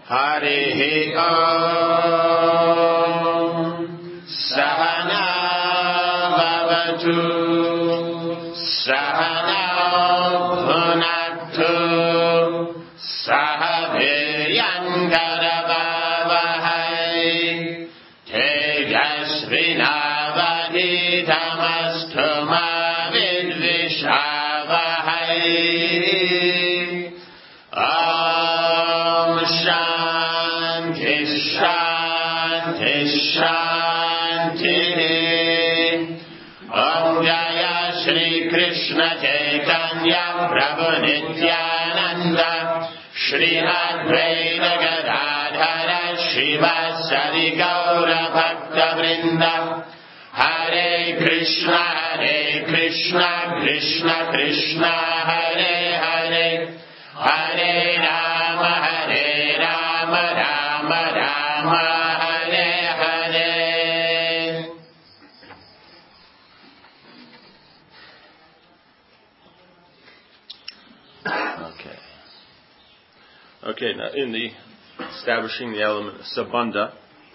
Harihi Om. Sahana Bhavatu. Sahana Bhunaktu. Sahaviryankaravavahai. Tejasvinavaditamastu ma vidvishavahai. Om Shanti Shanti Shanti. Om Jaya Shri Krishna Chaitanya Prabhu Nityananda Shri Advaita Gadadhara Shivasari Gaura Bhakta Vrinda. Hare Krishna Krishna Krishna Hare Hare, Hare Rama Rama Rama Hare Hare. Okay, now in the establishing the element of Sambandha,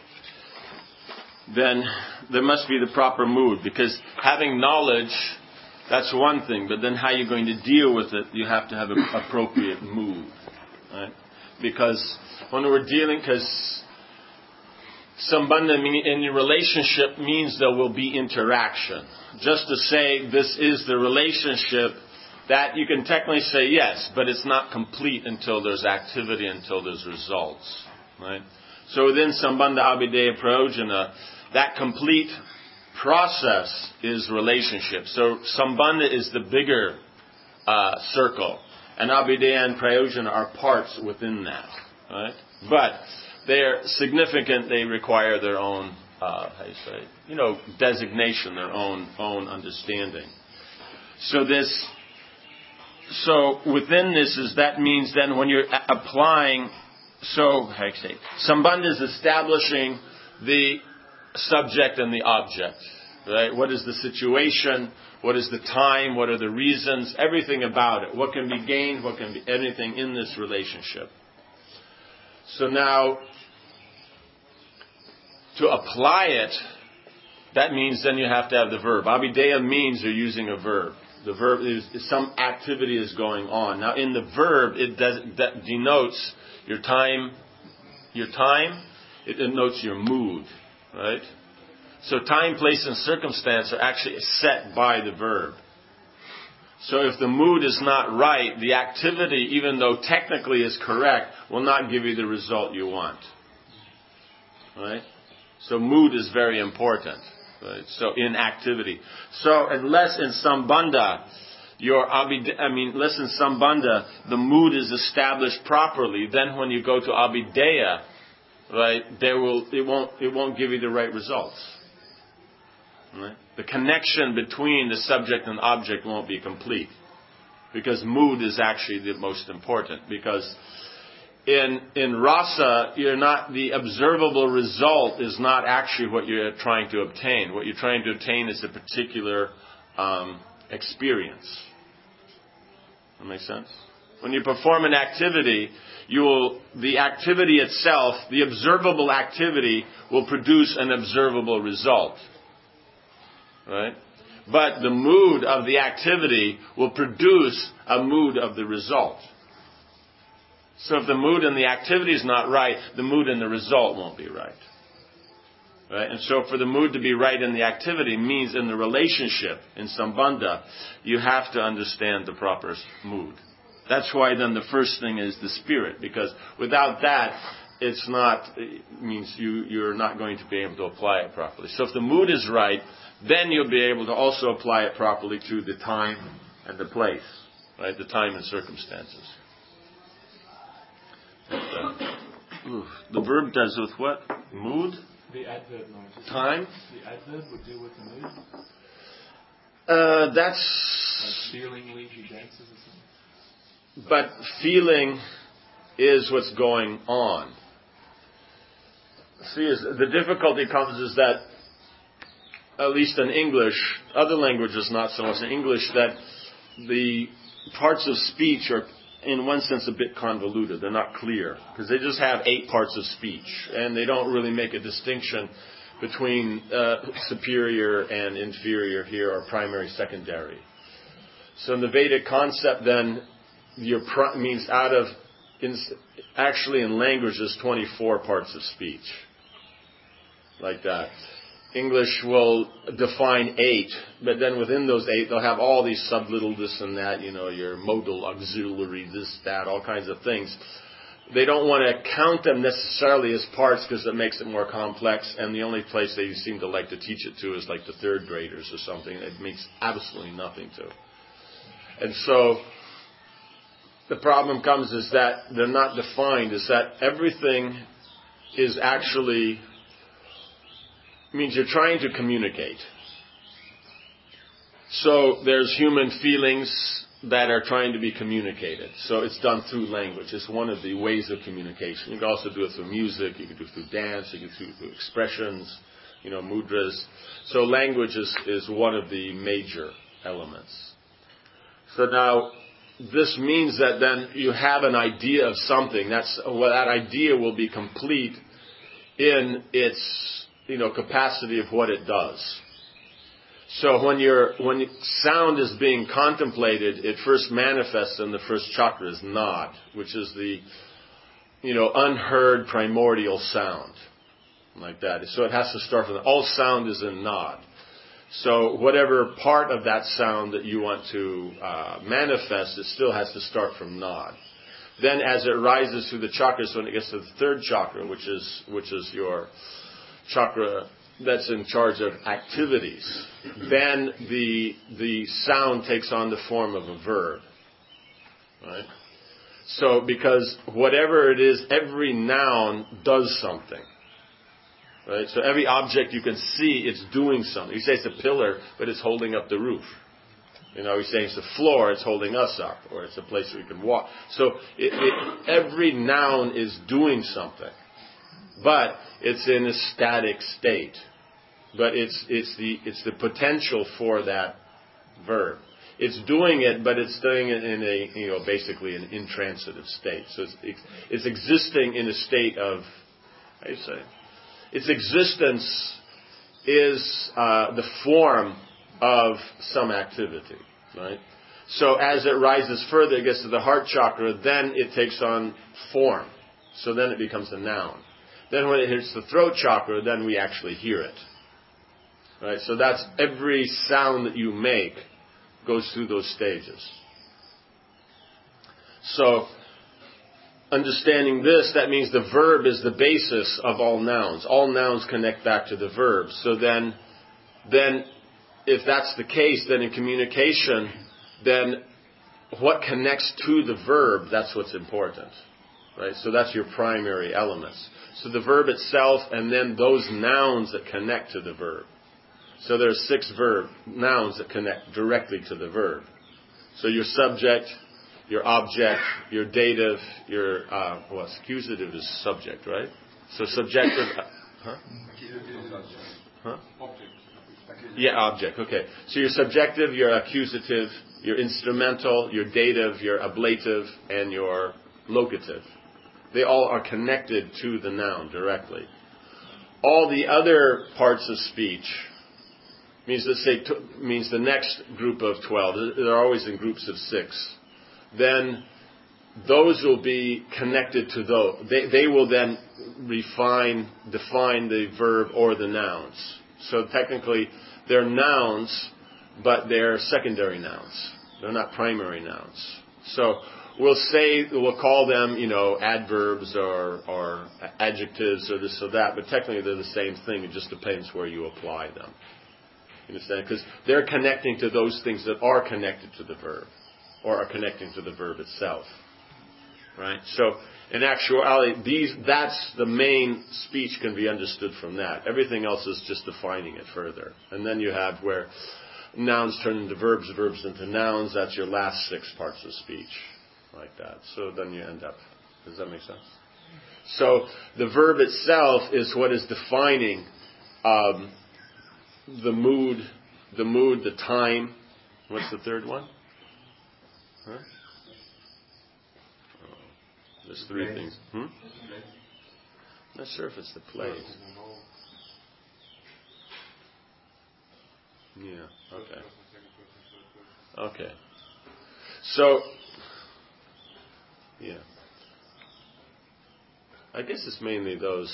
then there must be the proper mood, because having knowledge, that's one thing, but then how you're going to deal with it, you have to have an appropriate mood, right? Because when we're dealing, because Sambandha in your relationship means there will be interaction. Just to say this is the relationship, that you can technically say yes, but it's not complete until there's activity, until there's results, right? So within Sambandha Abhideya Prayojana, that complete process is relationship. So Sambandha is the bigger circle, and Abhideya and Prayojana are parts within that, right? But they're significant. They require their own, designation, their own understanding. So within this that means then when you're applying, Sambandha is establishing the subject and the object, right? What is the situation? What is the time? What are the reasons? Everything about it. What can be gained? What can be anything in this relationship? So now, to apply it, that means then you have to have the verb. Abhideya means you're using a verb. The verb is some activity is going on. Now, in the verb, that denotes your time. It denotes your mood, right? So time, place, and circumstance are actually set by the verb. So if the mood is not right, the activity, even though technically is correct, will not give you the result you want, right? So mood is very important. Right. So in activity. So unless in Sambandha, the mood is established properly, then when you go to Abhideya, right, it won't give you the right results. Right? The connection between the subject and object won't be complete, because mood is actually the most important. Because in rasa, the observable result is not actually what you're trying to obtain. What you're trying to obtain is a particular experience. That makes sense? When you perform an activity, the activity itself, the observable activity, will produce an observable result. Right? But the mood of the activity will produce a mood of the result. So if the mood and the activity is not right, the mood and the result won't be right. Right? And so for the mood to be right in the activity means in the relationship, in Sambandha, you have to understand the proper mood. That's why then the first thing is the spirit, because without that, it means you're not going to be able to apply it properly. So if the mood is right, then you'll be able to also apply it properly to the time and the place, right? The time and circumstances. The verb does with what? Mood? The adverb, no. Time? The adverb would deal with the mood? That's... Like feeling leads you dances or something? But feeling is what's going on. See, the difficulty comes is that, at least in English, other languages not so much in English, that the parts of speech in one sense, a bit convoluted. They're not clear because they just have 8 parts of speech, and they don't really make a distinction between superior and inferior here, or primary, secondary. So in the Vedic concept, then, means actually in language, there's 24 parts of speech, like that. English will define 8, but then within those 8, they'll have all these sub-little this and that, your modal, auxiliary, this, that, all kinds of things. They don't want to count them necessarily as parts because it makes it more complex, and the only place they seem to like to teach it to is like the 3rd graders or something. It means absolutely nothing to. And so the problem comes is that they're not defined, is that everything is actually, means you're trying to communicate. So there's human feelings that are trying to be communicated. So it's done through language. It's one of the ways of communication. You can also do it through music, you can do it through dance, you can do it through expressions, mudras. So language is one of the major elements. So now, this means that then you have an idea of something. That idea will be complete in its capacity of what it does. So when sound is being contemplated, it first manifests in the first chakra as nad, which is the unheard primordial sound, like that. So it has to start from all sound is in nad. So whatever part of that sound that you want to manifest, it still has to start from nad. Then as it rises through the chakras, when it gets to the 3rd chakra, which is your chakra that's in charge of activities, then the sound takes on the form of a verb. Right? So because whatever it is, every noun does something. Right? So every object you can see, it's doing something. You say it's a pillar, but it's holding up the roof. You say it's a floor, it's holding us up, or it's a place where we can walk. So every noun is doing something, but it's in a static state. But it's the potential for that verb. It's doing it, but it's doing it in a basically an intransitive state. So it's existing in a state of, how do you say? Its existence is the form of some activity, right? So as it rises further, it gets to the heart chakra, then it takes on form. So then it becomes a noun. Then when it hits the throat chakra, then we actually hear it. Right? So that's every sound that you make goes through those stages. So, understanding this, that means the verb is the basis of all nouns. All nouns connect back to the verb. So then if that's the case, then in communication, then what connects to the verb, that's what's important. Right? So that's your primary elements. So the verb itself, and then those nouns that connect to the verb. So there's 6 nouns that connect directly to the verb. So your subject, your object, your dative, your accusative is subject, right? So subjective, Yeah, object. Okay. So your subjective, your accusative, your instrumental, your dative, your ablative, and your locative. They all are connected to the noun directly. All the other parts of speech means the next group of 12. They're always in groups of 6. Then those will be connected to those. They will then define the verb or the nouns. So technically, they're nouns, but they're secondary nouns. They're not primary nouns. So we'll call them, adverbs or adjectives or this or that, but technically they're the same thing. It just depends where you apply them. You understand? Because they're connecting to those things that are connected to the verb or are connecting to the verb itself. Right? So, in actuality, that's the main speech can be understood from that. Everything else is just defining it further. And then you have where nouns turn into verbs, verbs into nouns. That's your last 6 parts of speech. Like that. So then you end up. Does that make sense? So, the verb itself is what is defining the mood, the time. What's the third one? Huh? There's three things. I'm not sure if it's the place. Yeah, okay. Okay. So, yeah. I guess it's mainly those,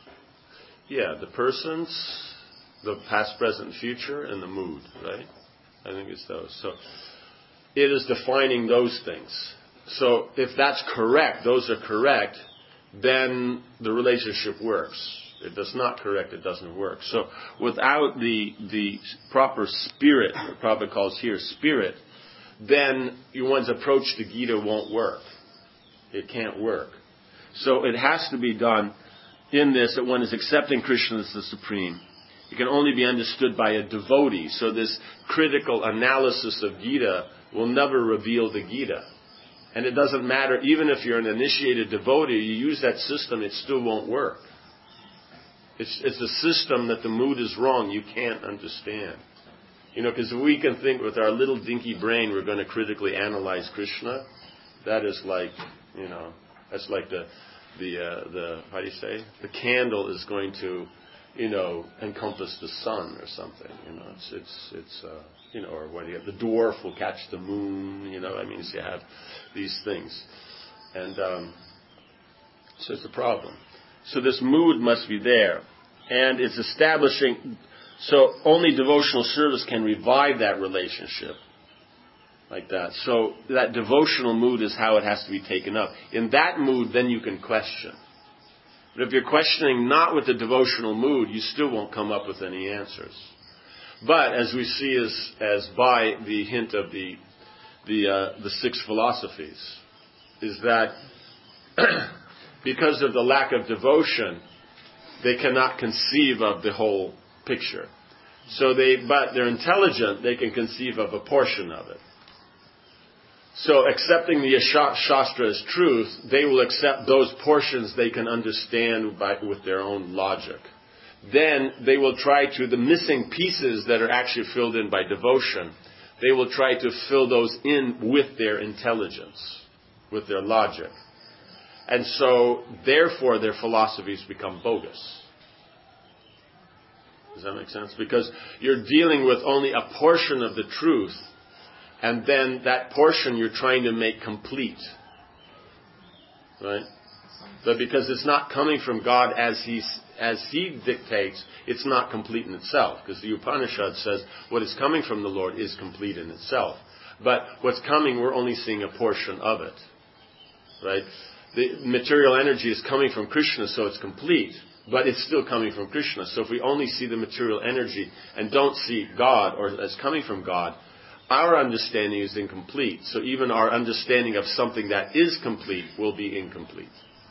the persons, the past, present, future, and the mood, right? I think it's those. So, it is defining those things. So, if that's correct, those are correct, then the relationship works. If it's not correct, it doesn't work. So, without the proper spirit, what Prabhupada calls here spirit, then one's approach to Gita won't work. It can't work. So it has to be done in this, that one is accepting Krishna as the Supreme. It can only be understood by a devotee. So this critical analysis of Gita will never reveal the Gita. And it doesn't matter, even if you're an initiated devotee, you use that system, it still won't work. It's a system that the mood is wrong, you can't understand. Because if we can think with our little dinky brain we're going to critically analyze Krishna, that is like, that's like the how do you say? The candle is going to, encompass the sun or something. It's or what do you have? The dwarf will catch the moon. So you have these things, and so it's a problem. So this mood must be there, and it's establishing. So only devotional service can revive that relationship. Like that. So that devotional mood is how it has to be taken up. In that mood, then you can question. But if you're questioning not with the devotional mood, you still won't come up with any answers. But as we see as by the hint of the six philosophies, is that because of the lack of devotion, they cannot conceive of the whole picture. But they're intelligent, they can conceive of a portion of it. So accepting the Shastra as truth, they will accept those portions they can understand with their own logic. Then they will try to, the missing pieces that are actually filled in by devotion, they will try to fill those in with their intelligence, with their logic. And so, therefore, their philosophies become bogus. Does that make sense? Because you're dealing with only a portion of the truth, and then that portion you're trying to make complete. Right? But because it's not coming from God as He dictates, it's not complete in itself. Because the Upanishad says what is coming from the Lord is complete in itself. But what's coming, we're only seeing a portion of it. Right? The material energy is coming from Krishna, so it's complete. But it's still coming from Krishna. So if we only see the material energy and don't see God or as coming from God, our understanding is incomplete. So even our understanding of something that is complete will be incomplete.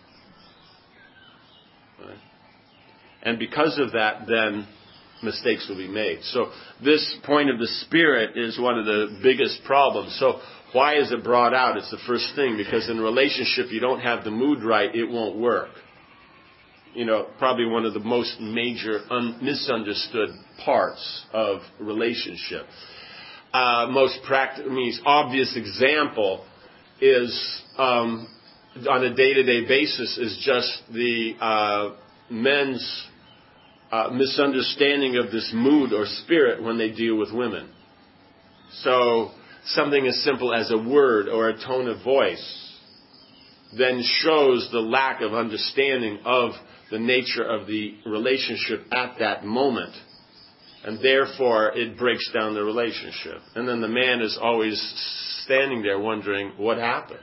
Right? And because of that, then mistakes will be made. So this point of the spirit is one of the biggest problems. So why is it brought out? It's the first thing. Because in a relationship, you don't have the mood right, it won't work. Probably one of the most major misunderstood parts of relationship. Most obvious example is on a day-to-day basis is just the men's misunderstanding of this mood or spirit when they deal with women. So something as simple as a word or a tone of voice then shows the lack of understanding of the nature of the relationship at that moment. And therefore, it breaks down the relationship. And then the man is always standing there wondering, what happened?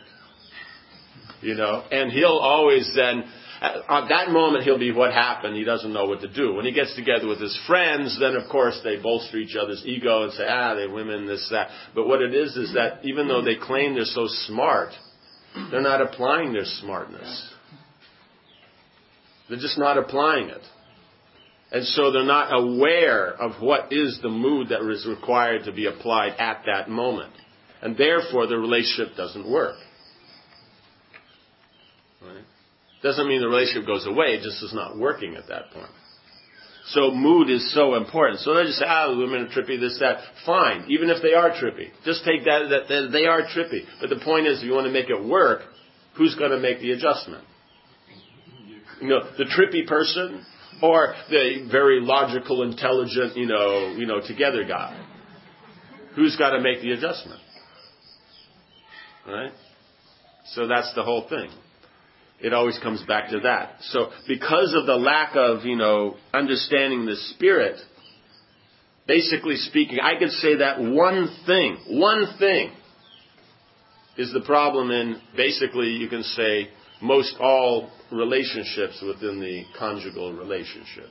And he'll always then, at that moment, he'll be, what happened? He doesn't know what to do. When he gets together with his friends, then of course they bolster each other's ego and say, they're women, this, that. But what it is that even though they claim they're so smart, they're not applying their smartness. They're just not applying it. And so they're not aware of what is the mood that is required to be applied at that moment. And therefore the relationship doesn't work. Right? Doesn't mean the relationship goes away, it just is not working at that point. So mood is so important. So they just say, women are trippy, this, that. Fine, even if they are trippy. Just take that they are trippy. But the point is, if you want to make it work, who's going to make the adjustment? The trippy person or the very logical, intelligent, together guy? Who's got to make the adjustment? Right? So that's the whole thing. It always comes back to that. So because of the lack of, understanding the Spirit, basically speaking, I could say that one thing is the problem in, basically, you can say, most all relationships within the conjugal relationship.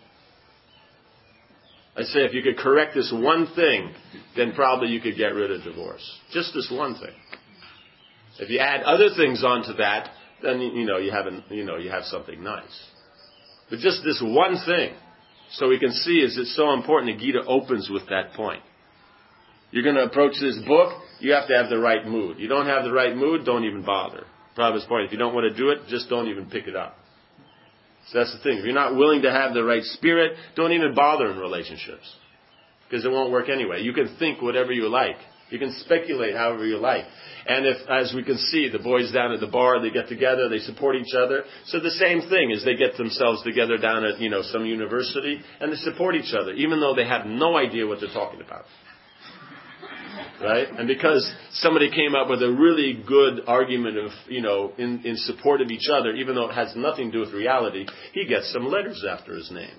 I say if you could correct this one thing, then probably you could get rid of divorce. Just this one thing. If you add other things onto that, then you have something nice. But just this one thing, so we can see, is it so important. The Gita opens with that point. You're going to approach this book, you have to have the right mood. You don't have the right mood, don't even bother. Prabhupada's point, if you don't want to do it, just don't even pick it up. So that's the thing. If you're not willing to have the right spirit, don't even bother in relationships. Because it won't work anyway. You can think whatever you like. You can speculate however you like. And if, as we can see, the boys down at the bar, they get together, they support each other. So the same thing is they get themselves together down at, some university, and they support each other, even though they have no idea what they're talking about. Right? And because somebody came up with a really good argument of, in support of each other, even though it has nothing to do with reality, he gets some letters after his name.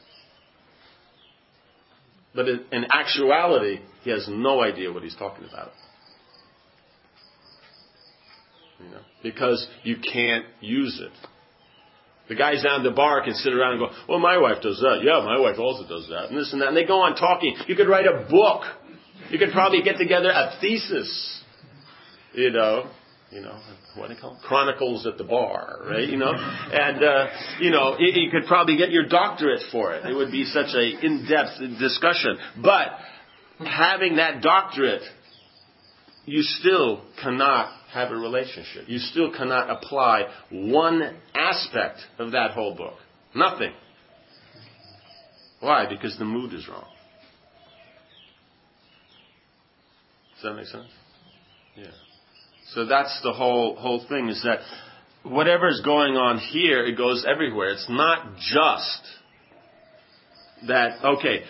But in actuality, he has no idea what he's talking about. Because you can't use it. The guys down at the bar can sit around and go, well, my wife does that. Yeah, my wife also does that. And this and that. And they go on talking. You could write a book. You could probably get together a thesis. What do they call it? Chronicles at the bar, right? And, you could probably get your doctorate for it. It would be such a in-depth discussion. But having that doctorate, you still cannot have a relationship. You still cannot apply one aspect of that whole book. Nothing. Why? Because the mood is wrong. Does that make sense? Yeah. So that's the whole thing, is that whatever's going on here, it goes everywhere. It's not just that,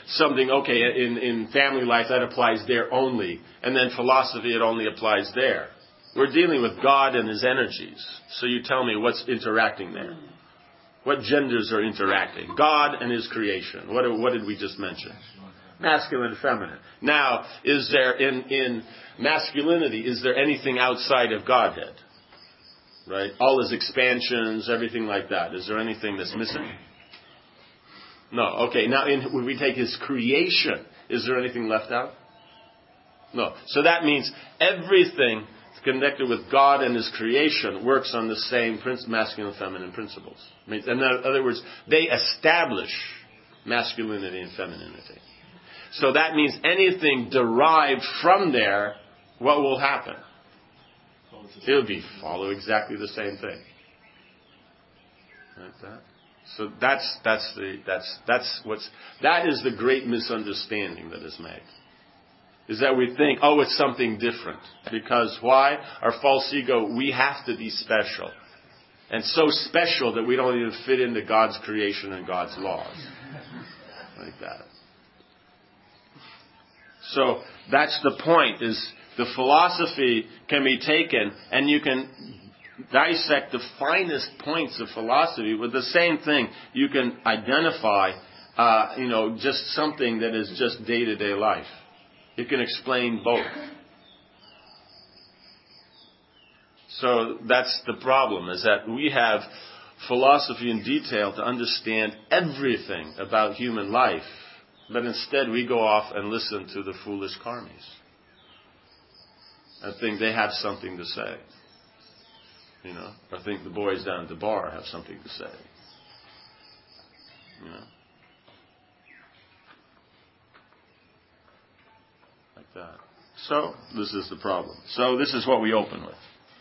in family life that applies there only, and then philosophy it only applies there. We're dealing with God and His energies. So you tell me what's interacting there. What genders are interacting? God and His creation. What did we just mention? Masculine and feminine. Now, is there in masculinity, is there anything outside of Godhead? Right? All His expansions, everything like that. Is there anything that's missing? No. Okay, now when we take His creation, is there anything left out? No. So that means everything connected with God and His creation works on the same masculine and feminine principles. In other words, they establish masculinity and femininity. So that means anything derived from there, what will happen? It'll follow exactly the same thing. Like that. So that is the great misunderstanding that is made. Is that we think, it's something different. Because why? Our false ego, we have to be special. And so special that we don't even fit into God's creation and God's laws. Like that. So that's the point, is the philosophy can be taken and you can dissect the finest points of philosophy with the same thing. You can identify, just something that is just day-to-day life. It can explain both. So that's the problem, is that we have philosophy in detail to understand everything about human life. But instead we go off and listen to the foolish karmis. I think they have something to say. I think the boys down at the bar have something to say. Like that. So, this is the problem. So, this is what we open with.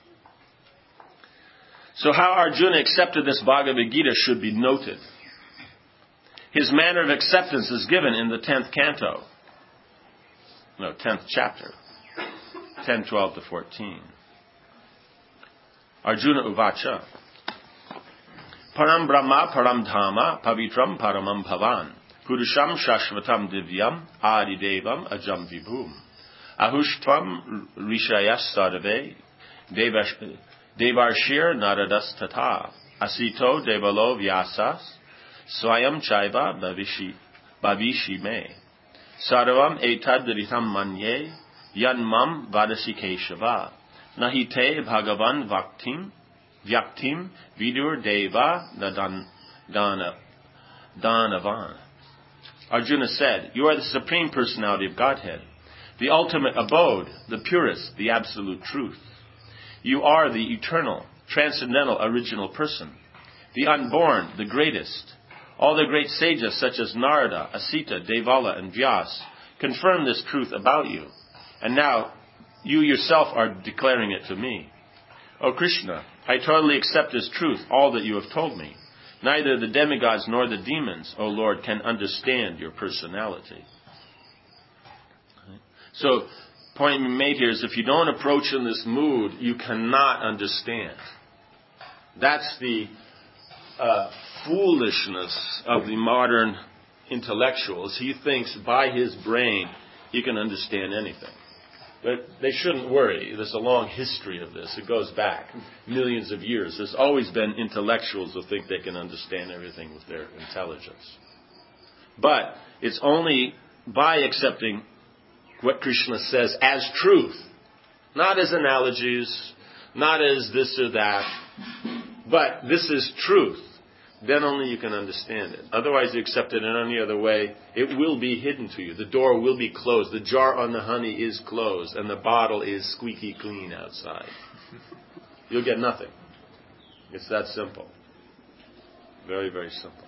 So, how Arjuna accepted this Bhagavad Gita should be noted. His manner of acceptance is given in the 10th canto. 10th chapter. 10:12 to 14. Arjuna Uvacha. Param Brahma Param Dhama Pavitram Paramam Bhavan Purusham Shashvatam Divyam Adi Devam Ajam Vibhum Ahushtam Rishayas Sadave Devarshir Naradas Tata Asito Devalo Vyasas Swayam Chaiva Bhavishi Me Sarvam Etad Ritam Manye Yanmam Vadasi Keshava Nahite Bhagavan Vyaktim Vidur Deva Danavan. Arjuna said, "You are the Supreme Personality of Godhead, the ultimate abode, the purest, the absolute truth. You are the eternal, transcendental, original person, the unborn, the greatest. All the great sages such as Narada, Asita, Devala, and Vyas confirm this truth about you, and now you yourself are declaring it to me. O Krishna, I totally accept as truth all that you have told me. Neither the demigods nor the demons, O Lord, can understand your personality." So, point made here is if you don't approach in this mood, you cannot understand. That's the foolishness of the modern intellectuals. He thinks by his brain he can understand anything. But they shouldn't worry. There's a long history of this. It goes back millions of years. There's always been intellectuals who think they can understand everything with their intelligence. But it's only by accepting what Krishna says as truth, not as analogies, not as this or that, but this is truth. Then only you can understand it. Otherwise, you accept it in any other way, it will be hidden to you. The door will be closed. The jar on the honey is closed, and the bottle is squeaky clean outside. You'll get nothing. It's that simple. Very, very simple.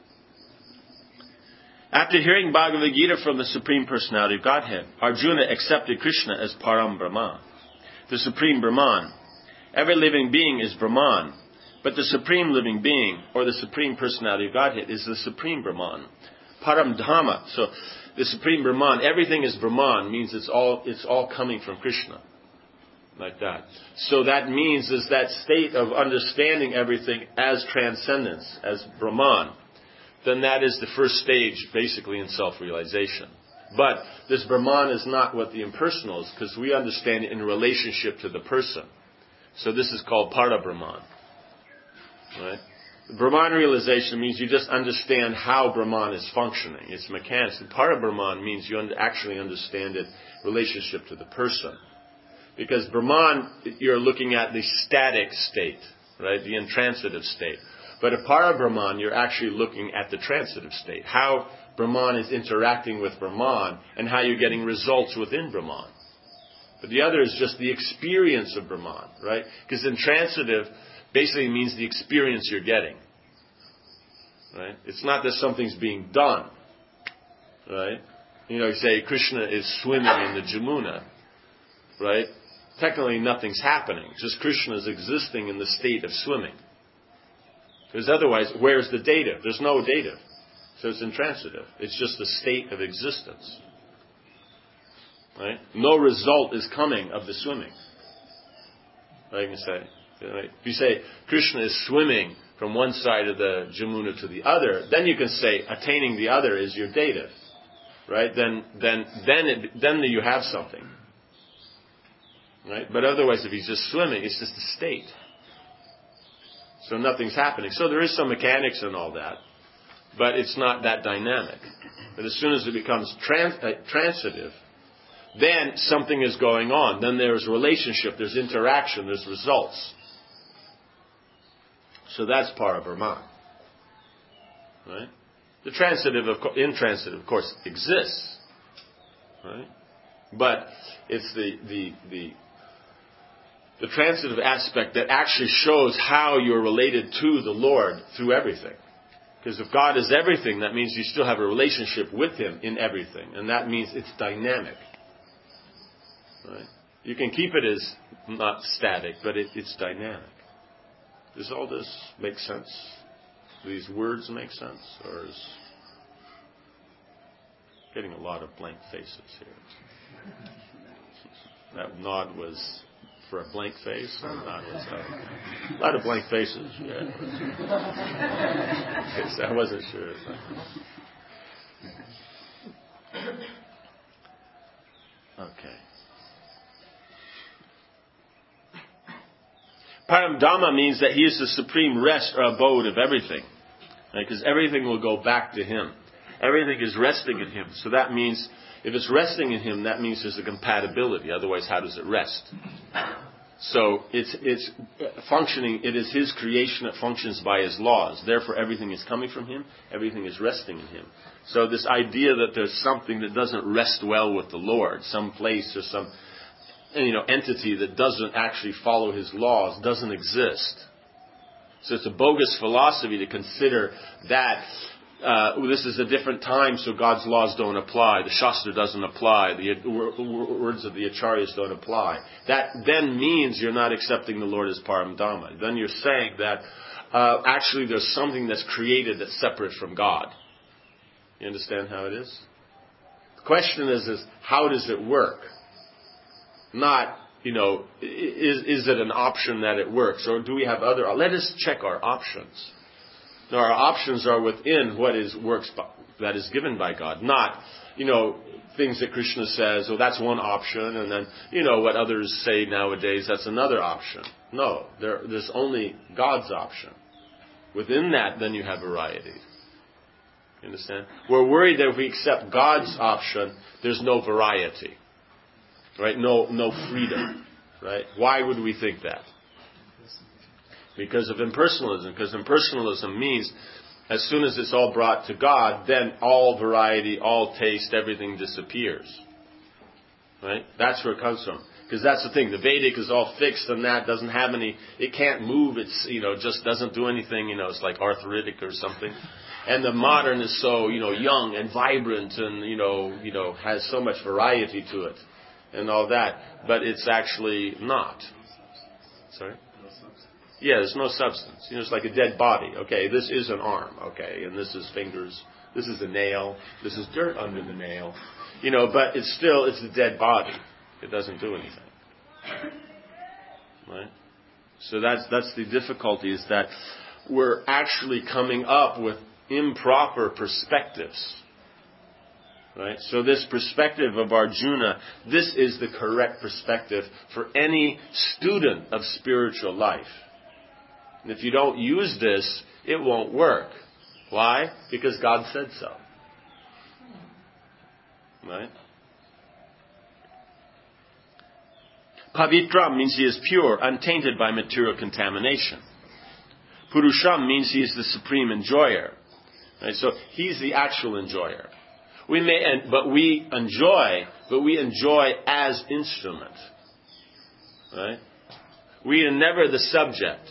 After hearing Bhagavad Gita from the Supreme Personality of Godhead, Arjuna accepted Krishna as Param Brahman, the Supreme Brahman. Every living being is Brahman. But the Supreme Living Being, or the Supreme Personality of Godhead, is the Supreme Brahman. Param Dhamma. So, the Supreme Brahman, everything is Brahman, means it's all coming from Krishna. Like that. So that means is that state of understanding everything as transcendence, as Brahman. Then that is the first stage, basically, in self-realization. But this Brahman is not what the impersonal is, because we understand it in relationship to the person. So this is called Para-Brahman. Right? Brahman realization means you just understand how Brahman is functioning. It's mechanics. And Para-Brahman means you actually understand it in relationship to the person. Because Brahman, you're looking at the static state, right? The intransitive state. But a Para-Brahman, you're actually looking at the transitive state. How Brahman is interacting with Brahman and how you're getting results within Brahman. But the other is just the experience of Brahman, right? Because intransitive basically means the experience you're getting. Right? It's not that something's being done. Right? You say Krishna is swimming in the Jamuna. Right? Technically nothing's happening. Just Krishna is existing in the state of swimming. Because otherwise, where's the dative? There's no dative. So it's intransitive. It's just a state of existence. Right? No result is coming of the swimming. Right? You can say, right? If you say Krishna is swimming from one side of the Jamuna to the other, then you can say attaining the other is your dative. Right? Then you have something. Right? But otherwise, if he's just swimming, it's just a state. So nothing's happening. So there is some mechanics and all that, but it's not that dynamic. But as soon as it becomes transitive, then something is going on. Then there's relationship, there's interaction, there's results. So that's Para-Brahman. Right? The intransitive, of course, exists. Right? But it's the transitive aspect that actually shows how you're related to the Lord through everything. Because if God is everything, that means you still have a relationship with Him in everything. And that means it's dynamic. Right? You can keep it as not static, but it's dynamic. Does all this make sense? Do these words make sense? Or is getting a lot of blank faces here? That nod was for a blank face? Or not? A lot of blank faces. Yeah. I wasn't sure. Okay. Paramdhamma means that he is the supreme rest or abode of everything. Because everything will go back to him. Everything is resting in him. So that means, if it's resting in him, that means there's a compatibility. Otherwise, how does it rest? So it's functioning, it is his creation that functions by his laws. Therefore, everything is coming from him. Everything is resting in him. So this idea that there's something that doesn't rest well with the Lord, some place or some entity that doesn't actually follow his laws, doesn't exist. So it's a bogus philosophy to consider that this is a different time, so God's laws don't apply. The Shastra doesn't apply. The words of the Acharyas don't apply. That then means you're not accepting the Lord as Paramdhamma. Then you're saying that actually there's something that's created that's separate from God. You understand how it is? The question is how does it work? Not, is it an option that it works? Or do we have other... Let us check our options. Now, our options are within what works that is given by God. Not, things that Krishna says, that's one option, and then, what others say nowadays, that's another option. No, there's only God's option. Within that, then you have variety. You understand? We're worried that if we accept God's option, there's no variety. Right? No freedom. Right? Why would we think that? Because of impersonalism. Because impersonalism means as soon as it's all brought to God, then all variety, all taste, everything disappears. Right? That's where it comes from. Because that's the thing. The Vedic is all fixed and that doesn't have any, it can't move. It's, just doesn't do anything. It's like arthritic or something. And the modern is so, young and vibrant and, has so much variety to it. And all that, but it's actually not. Sorry? Yeah, there's no substance. It's like a dead body. Okay, this is an arm. Okay, and this is fingers. This is a nail. This is dirt under the nail. But it's a dead body. It doesn't do anything. Right? So that's the difficulty, is that we're actually coming up with improper perspectives. Right? So this perspective of Arjuna, this is the correct perspective for any student of spiritual life. And if you don't use this, it won't work. Why? Because God said so. Right? Pavitram means he is pure, untainted by material contamination. Purusham means he is the supreme enjoyer. Right? So he's the actual enjoyer. But we enjoy as instrument. Right? We are never the subject.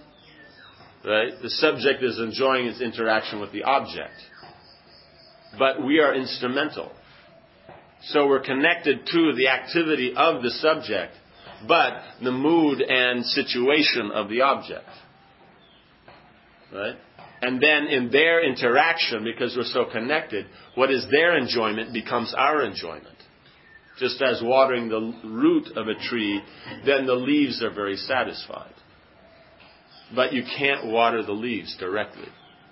Right? The subject is enjoying its interaction with the object. But we are instrumental. So we're connected to the activity of the subject, but the mood and situation of the object. Right? And then in their interaction, because we're so connected, what is their enjoyment becomes our enjoyment. Just as watering the root of a tree, then the leaves are very satisfied. But you can't water the leaves directly.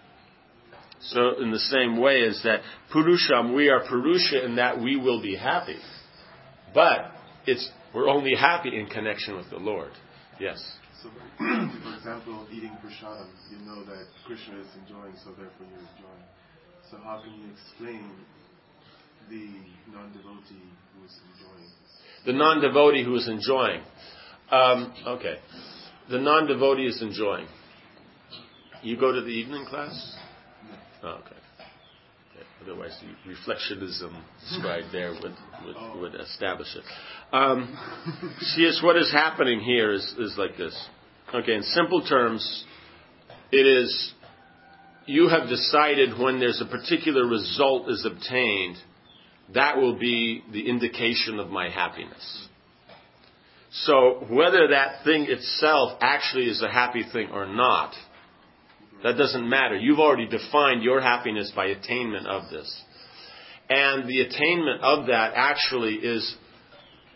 So in the same way as that Purusham, we are Purusha in that we will be happy. But we're only happy in connection with the Lord. Yes. So, for example, eating prasadam, you know that Krishna is enjoying, so therefore you're enjoying. So how can you explain the non-devotee who is enjoying? The non-devotee who is enjoying. Okay. The non-devotee is enjoying. You go to the evening class? No. Oh, okay. Otherwise, the reflectionism described there would establish it. Yes, what is happening here is like this. Okay, in simple terms, it is you have decided when there's a particular result is obtained, that will be the indication of my happiness. So whether that thing itself actually is a happy thing or not, that doesn't matter. You've already defined your happiness by attainment of this. And the attainment of that actually is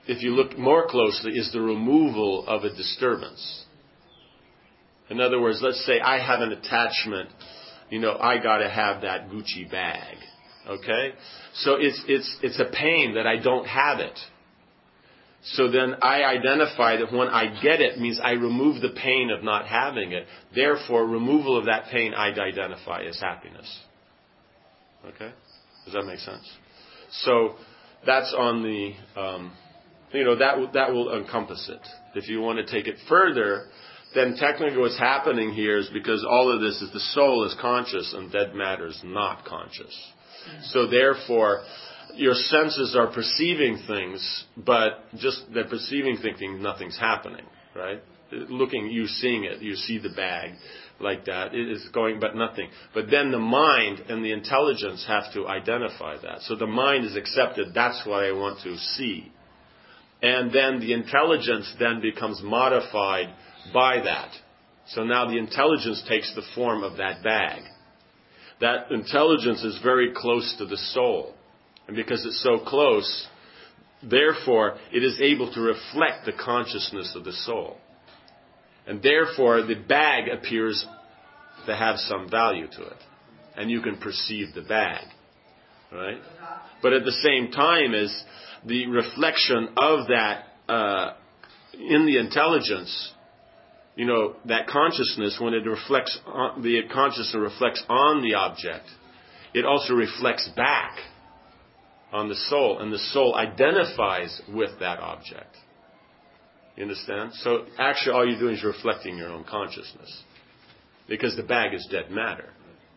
if you look more closely, is the removal of a disturbance. In other words, let's say I have an attachment, I gotta have that Gucci bag. Okay? So it's a pain that I don't have it. So then I identify that when I get it means I remove the pain of not having it. Therefore, removal of that pain I'd identify as happiness. Okay? Does that make sense? So that's on the, that will encompass it. If you want to take it further, then technically what's happening here is because all of this is the soul is conscious and dead matter is not conscious. So therefore, your senses are perceiving things, but just they're perceiving thinking nothing's happening, right? You seeing it, you see the bag like that. It is going, but nothing. But then the mind and the intelligence have to identify that. So the mind is accepted, that's what I want to see. And then the intelligence then becomes modified by that. So now the intelligence takes the form of that bag. That intelligence is very close to the soul. And because it's so close, therefore, it is able to reflect the consciousness of the soul. And therefore, the bag appears to have some value to it. And you can perceive the bag. Right? But at the same time is the reflection of that in the intelligence, that consciousness, when it reflects on, the consciousness reflects on the object, it also reflects back on the soul, and the soul identifies with that object. You understand? So actually all you're doing is reflecting your own consciousness, because the bag is dead matter.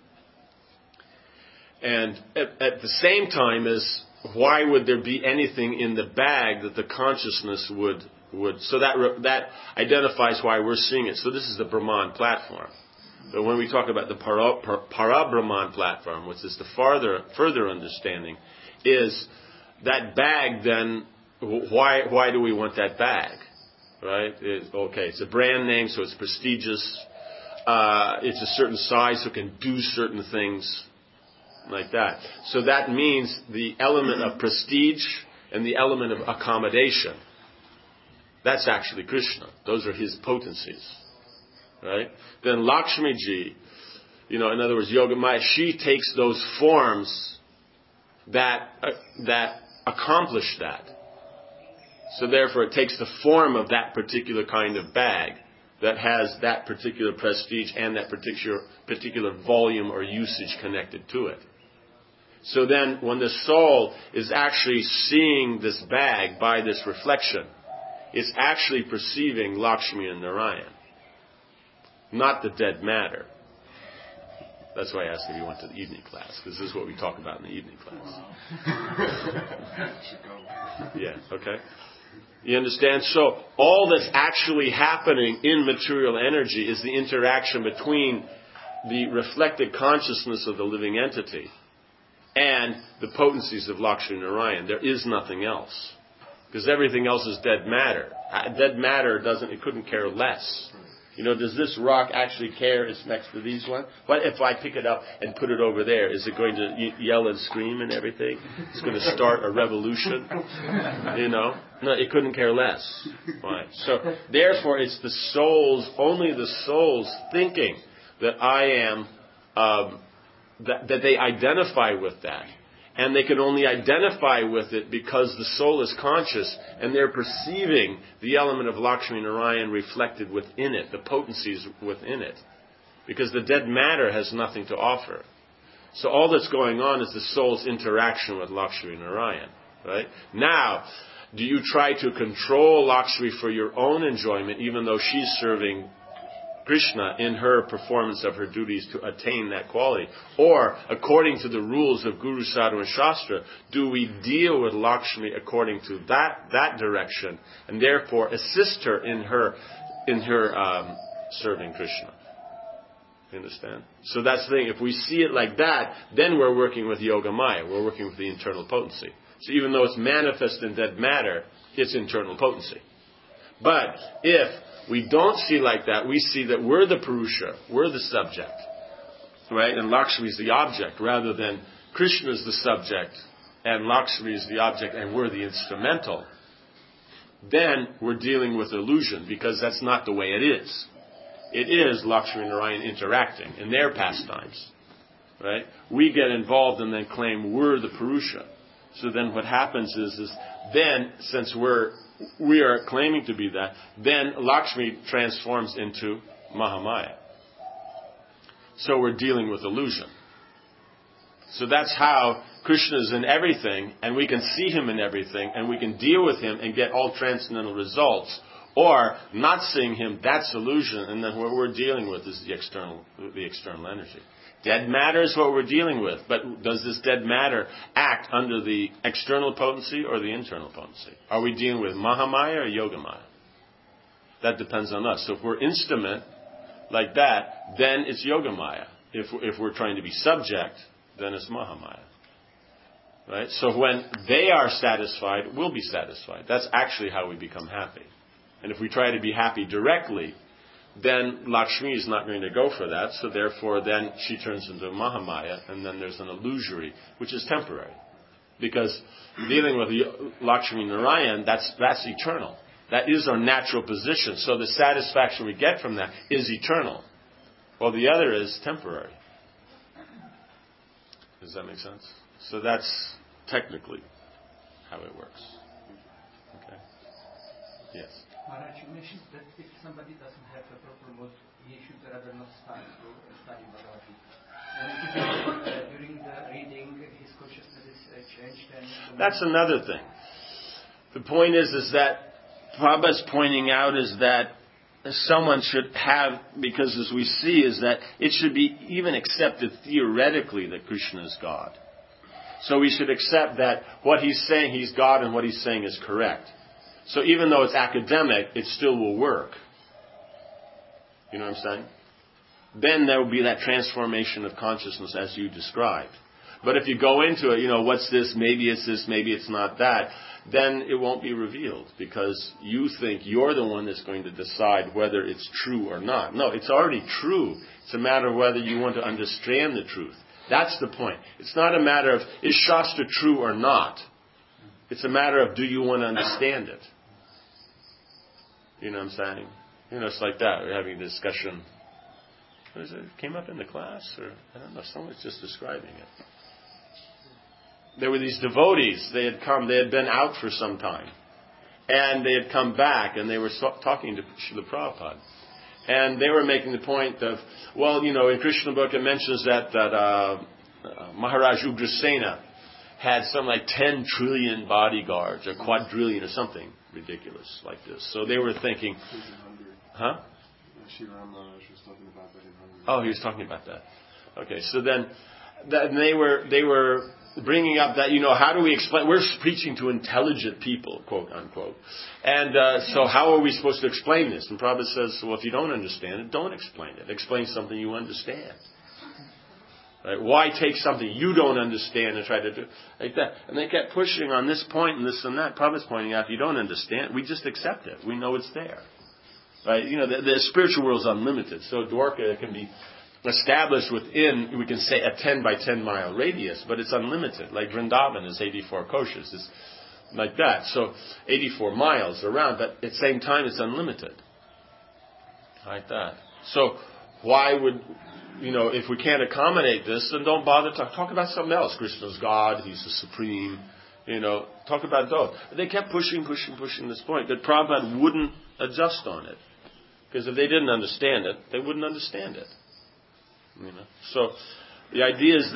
And at the same time as why would there be anything in the bag that the consciousness would so that identifies why we're seeing it. So this is the Brahman platform. But when we talk about the Para-Brahman platform, which is the further understanding, is that bag then, why do we want that bag? Right? It's a brand name, so it's prestigious. It's a certain size, so it can do certain things like that. So that means the element of prestige and the element of accommodation. That's actually Krishna. Those are his potencies. Right? Then Lakshmiji, in other words, Yogamaya, she takes those forms that accomplish that. So therefore it takes the form of that particular kind of bag that has that particular prestige and that particular volume or usage connected to it. So then when the soul is actually seeing this bag by this reflection, it's actually perceiving Lakshmi and Narayan, not the dead matter. That's why I asked if you went to the evening class, because this is what we talk about in the evening class. Yeah, okay. You understand? So all that's actually happening in material energy is the interaction between the reflected consciousness of the living entity and the potencies of Lakshmi and Narayan. There is nothing else. Because everything else is dead matter. Dead matter couldn't care less. Does this rock actually care it's next to these ones? What if I pick it up and put it over there? Is it going to yell and scream and everything? It's going to start a revolution? No, it couldn't care less. Right. So, therefore, it's only the soul's thinking that I am, that they identify with that. And they can only identify with it because the soul is conscious and they're perceiving the element of Lakshmi Narayan reflected within it, the potencies within it. Because the dead matter has nothing to offer. So all that's going on is the soul's interaction with Lakshmi Narayan. Right? Now, do you try to control Lakshmi for your own enjoyment even though she's serving Krishna in her performance of her duties to attain that quality? Or, according to the rules of Guru, Sadhu, and Shastra, do we deal with Lakshmi according to that direction and therefore assist her in her serving Krishna? You understand? So that's the thing. If we see it like that, then we're working with Yoga Maya. We're working with the internal potency. So even though it's manifest in dead matter, it's internal potency. But if we don't see like that, we see that we're the Purusha, we're the subject, right? And Lakshmi is the object, rather than Krishna is the subject and Lakshmi is the object and we're the instrumental. then we're dealing with illusion, because that's not the way it is. It is Lakshmi and Narayan interacting in their pastimes. Right? We get involved and then claim we're the Purusha. So then what happens is then, since we are claiming to be that, then Lakshmi transforms into Mahamaya. So we're dealing with illusion. So that's how Krishna is in everything, and we can see him in everything, and we can deal with him and get all transcendental results. Or not seeing him, that's illusion, and then what we're dealing with is the external energy. Dead matter is what we're dealing with, but does this dead matter act under the external potency or the internal potency? Are we dealing with Mahamaya or Yogamaya? That depends on us. So if we're instrument like that, then it's Yogamaya. If we're trying to be subject, then it's Mahamaya. Right? So when they are satisfied, we'll be satisfied. That's actually how we become happy. And if we try to be happy directly, then Lakshmi is not going to go for that, so therefore then she turns into Mahamaya, and then there's an illusory, which is temporary. Because dealing with Lakshmi Narayan, that's eternal. That is our natural position. So the satisfaction we get from that is eternal. While the other is temporary. Does that make sense? So that's technically how it works. Okay? Yes. Maharaj, you mentioned that if somebody doesn't have a proper mood, he should rather not start to study Bhagavad Gita. And if during the reading his consciousness is changed, then... That's another thing. The point is that Prabhupada's pointing out is that someone should have, because as we see, is that it should be even accepted theoretically that Krishna is God. So we should accept that what he's saying, he's God, and what he's saying is correct. So even though it's academic, it still will work. You know what I'm saying? Then there will be that transformation of consciousness as you described. But if you go into it, what's this, maybe it's not that, then it won't be revealed because you think you're the one that's going to decide whether it's true or not. No, it's already true. It's a matter of whether you want to understand the truth. That's the point. It's not a matter of, is Shastra true or not? It's a matter of, do you want to understand it? You know what I'm saying? It's like that. We're having a discussion. What is it? Came up in the class? Or I don't know. Someone's just describing it. There were these devotees. They had come. They had been out for some time. And they had come back, and they were talking to Srila Prabhupada. And they were making the point of, in Krishna book it mentions that Maharaj Ugrasena had some 10 trillion bodyguards, or quadrillion, or something ridiculous like this. So they were thinking, huh? Shriram Maharaj was talking about that in Hungary. Oh, he was talking about that. Okay, so then they were bringing up that, how do we explain? We're preaching to intelligent people, quote unquote. And so how are we supposed to explain this? And Prabhupada says, well, if you don't understand it, don't explain it. Explain something you understand. Right? Why take something you don't understand and try to do like that? And they kept pushing on this point and this and that. Prabhupada's pointing out, if you don't understand, we just accept it. We know it's there. Right? The spiritual world is unlimited. So Dwarka can be established within, we can say, a 10 by 10 mile radius, but it's unlimited. Like Vrindavan is 84 koshas. It's like that. So 84 miles around, but at the same time it's unlimited. Like that. So why would, if we can't accommodate this, then don't bother talk about something else. Krishna's God, He's the Supreme, talk about those. They kept pushing this point that Prabhupada wouldn't adjust on it. Because if they didn't understand it, they wouldn't understand it. So the idea is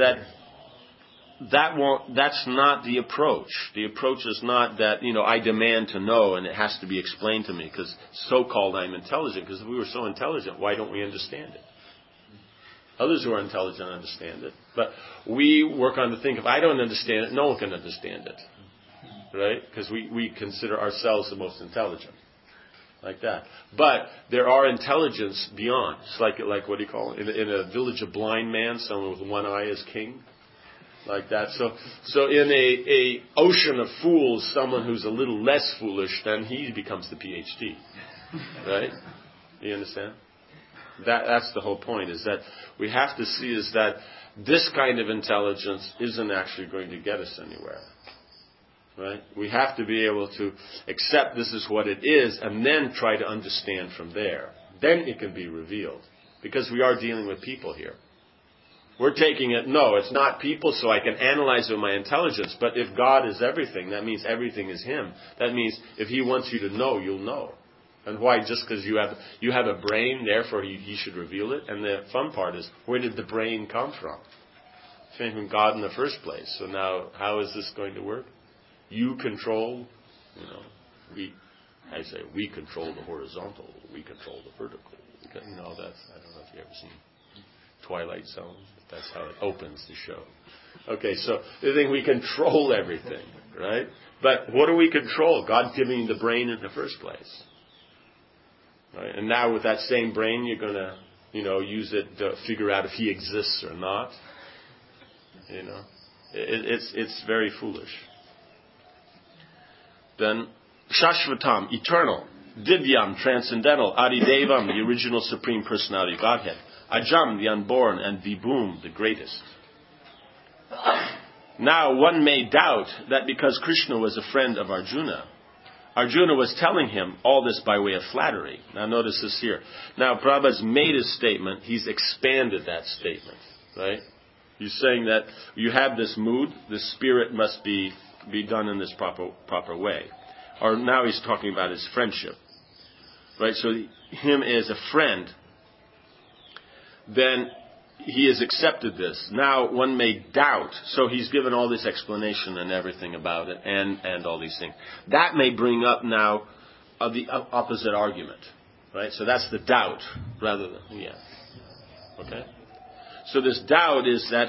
that's not the approach. The approach is not that, I demand to know and it has to be explained to me because so-called I'm intelligent. Because if we were so intelligent, why don't we understand it? Others who are intelligent understand it. But we work on the thing, if I don't understand it, no one can understand it. Right? Because we consider ourselves the most intelligent. Like that. But there are intelligence beyond. It's like what do you call it? In a village of blind man, someone with one eye is king. Like that. So in a ocean of fools, someone who's a little less foolish, then he becomes the PhD. Right? You understand? That's the whole point, is that we have to see is that this kind of intelligence isn't actually going to get us anywhere. Right? We have to be able to accept this is what it is and then try to understand from there. Then it can be revealed. Because we are dealing with people here. We're taking it, no, it's not people, so I can analyze it with my intelligence. But if God is everything, that means everything is Him. That means if He wants you to know, you'll know. And why? Just because you have a brain, therefore He should reveal it? And the fun part is, where did the brain come from? It came from God in the first place. So now, how is this going to work? You control, we control the horizontal, we control the vertical. That's, I don't know if you've ever seen Twilight Zone. That's how it opens the show. Okay, so they think we control everything, right? But what do we control? God giving you the brain in the first place. Right? And now with that same brain, you're going to, use it to figure out if He exists or not. It's very foolish. Then, Shashvatam, eternal. Divyam, transcendental. Adidevam, the original Supreme Personality of Godhead. Ajam, the unborn. And Vibhum, the greatest. Now, one may doubt that because Krishna was a friend of Arjuna was telling him all this by way of flattery. Now, notice this here. Now, Prabhupada's made a statement. He's expanded that statement. Right? He's saying that you have this mood. The spirit must be done in this proper way. Or now he's talking about his friendship. Right? So him as a friend, then he has accepted this. Now one may doubt. So he's given all this explanation and everything about it and all these things. That may bring up now the opposite argument. Right? So that's the doubt rather than, Okay? So this doubt is that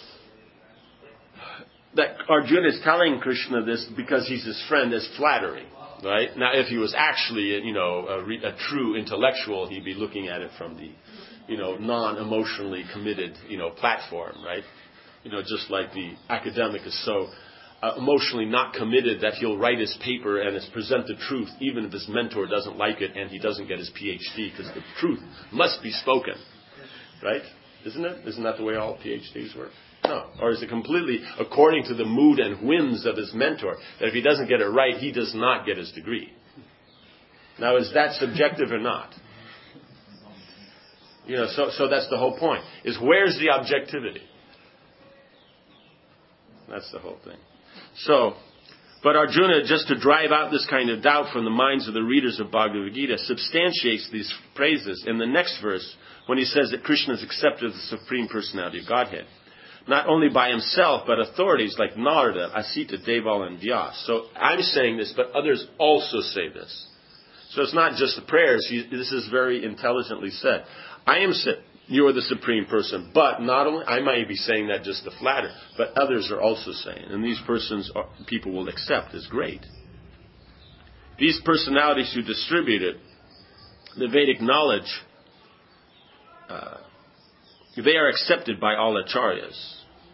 Arjuna is telling Krishna this because he's his friend as flattery, right? Now, if he was actually, a true intellectual, he'd be looking at it from the, non-emotionally committed, platform, right? Just like the academic is so emotionally not committed that he'll write his paper and present the truth, even if his mentor doesn't like it and he doesn't get his PhD, because the truth must be spoken, right? Isn't it? Isn't that the way all PhDs work? No. Or is it completely according to the mood and whims of his mentor, that if he doesn't get it right, he does not get his degree? Now, is that subjective or not? So that's the whole point, is where's the objectivity? That's the whole thing. So, but Arjuna, just to drive out this kind of doubt from the minds of the readers of Bhagavad Gita, substantiates these phrases in the next verse, when he says that Krishna is accepted as the Supreme Personality of Godhead. Not only by himself, but authorities like Narada, Asita, Deval, and Vyas. So I'm saying this, but others also say this. So it's not just the prayers. This is very intelligently said. You are the Supreme Person. But not only, I might be saying that just to flatter, but others are also saying. And these people will accept as great. These personalities who distributed the Vedic knowledge, they are accepted by all acharyas.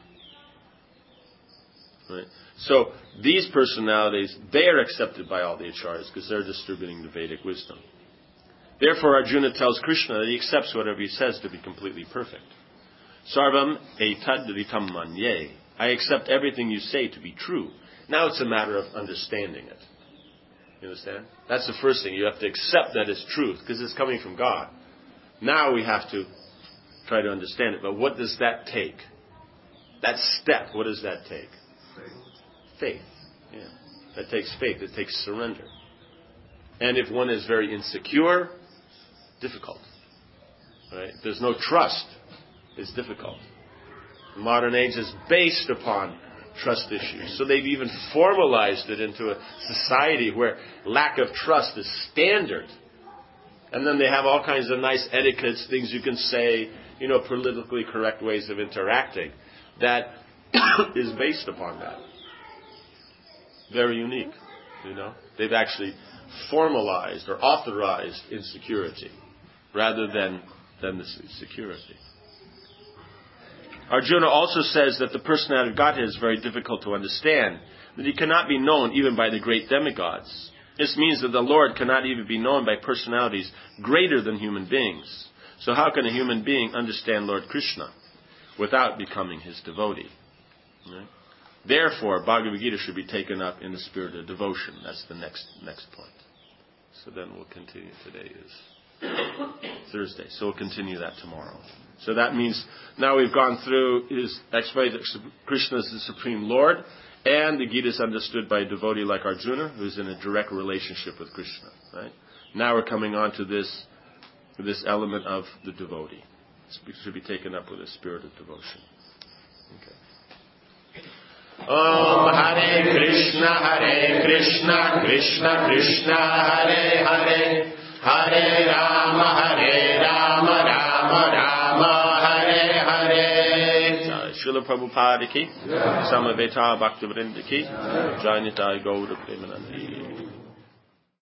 Right? So these personalities, they are accepted by all the acharyas because they're distributing the Vedic wisdom. Therefore, Arjuna tells Krishna that he accepts whatever he says to be completely perfect. Sarvam etad ritam manye. I accept everything you say to be true. Now it's a matter of understanding it. You understand? That's the first thing. You have to accept that it's truth because it's coming from God. Now we have to try to understand it. But what does that take? That step, what does that take? Faith. Yeah. That takes faith. It takes surrender. And if one is very insecure, difficult. Right? There's no trust. It's difficult. The modern age is based upon trust issues. So they've even formalized it into a society where lack of trust is standard. And then they have all kinds of nice etiquettes, things you can say, politically correct ways of interacting that is based upon that. Very unique, They've actually formalized or authorized insecurity rather than the security. Arjuna also says that the personality of Godhead is very difficult to understand, that he cannot be known even by the great demigods. This means that the Lord cannot even be known by personalities greater than human beings. So how can a human being understand Lord Krishna without becoming his devotee? Right? Therefore, Bhagavad Gita should be taken up in the spirit of devotion. That's the next point. So then we'll continue. Today is Thursday, so we'll continue that tomorrow. So that means now we've gone through his explanation that Krishna is the Supreme Lord, and the Gita is understood by a devotee like Arjuna, who's in a direct relationship with Krishna. Right? Now we're coming on to this element of the devotee. It should be taken up with a spirit of devotion. Okay. Om Hare Krishna, Krishna Krishna, Hare Hare, Hare Rama, Rama Rama, Hare Hare. Srila Prabhupada ki, Samaveta Bhaktivinoda ki, Jai Nitai Gaura Premanandi.